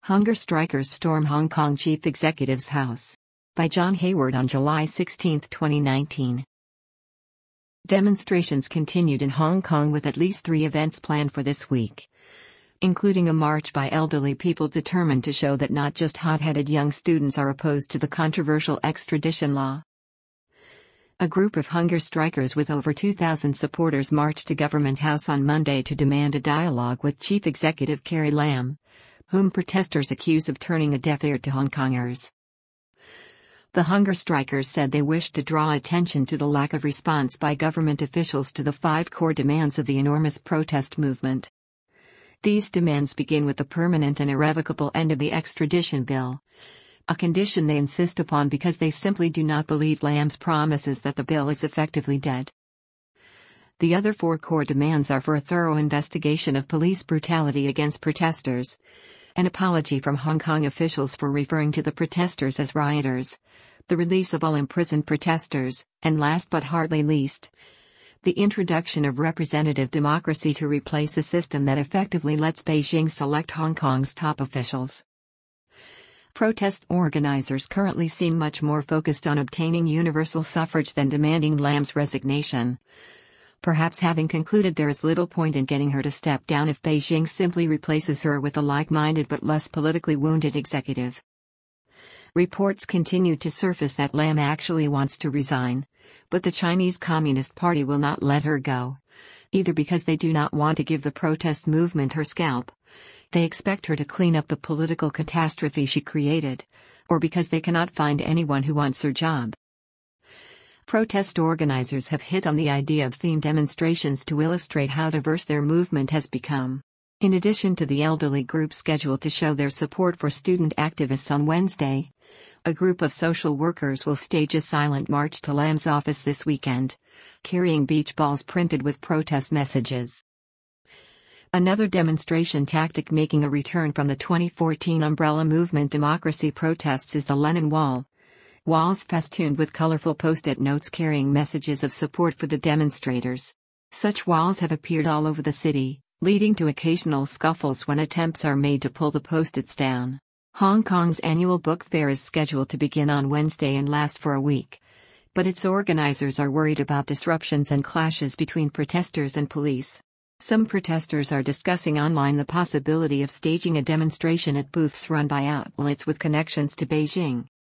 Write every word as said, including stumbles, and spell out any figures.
Hunger strikers storm Hong Kong chief executive's house. By John Hayward on July sixteenth, twenty nineteen. Demonstrations continued in Hong Kong with at least three events planned for this week, including a march by elderly people determined to show that not just hot-headed young students are opposed to the controversial extradition law. A group of hunger strikers with over two thousand supporters marched to Government House on Monday to demand a dialogue with Chief Executive Carrie Lam, whom protesters accuse of turning a deaf ear to Hong Kongers. The hunger strikers said they wished to draw attention to the lack of response by government officials to the five core demands of the enormous protest movement. These demands begin with the permanent and irrevocable end of the extradition bill, a condition they insist upon because they simply do not believe Lam's promises that the bill is effectively dead. The other four core demands are for a thorough investigation of police brutality against protesters, an apology from Hong Kong officials for referring to the protesters as rioters, the release of all imprisoned protesters, and last but hardly least, the introduction of representative democracy to replace a system that effectively lets Beijing select Hong Kong's top officials. Protest organizers currently seem much more focused on obtaining universal suffrage than demanding Lam's resignation, perhaps having concluded there is little point in getting her to step down if Beijing simply replaces her with a like-minded but less politically wounded executive. Reports continue to surface that Lam actually wants to resign, but the Chinese Communist Party will not let her go, either because they do not want to give the protest movement her scalp, they expect her to clean up the political catastrophe she created, or because they cannot find anyone who wants her job. Protest organizers have hit on the idea of themed demonstrations to illustrate how diverse their movement has become. In addition to the elderly group scheduled to show their support for student activists on Wednesday, a group of social workers will stage a silent march to Lam's office this weekend, carrying beach balls printed with protest messages. Another demonstration tactic making a return from the twenty fourteen umbrella movement democracy protests is the Lenin Wall. Walls festooned with colorful post-it notes carrying messages of support for the demonstrators. Such walls have appeared all over the city, leading to occasional scuffles when attempts are made to pull the post-its down. Hong Kong's annual book fair is scheduled to begin on Wednesday and last for a week, but its organizers are worried about disruptions and clashes between protesters and police. Some protesters are discussing online the possibility of staging a demonstration at booths run by outlets with connections to Beijing.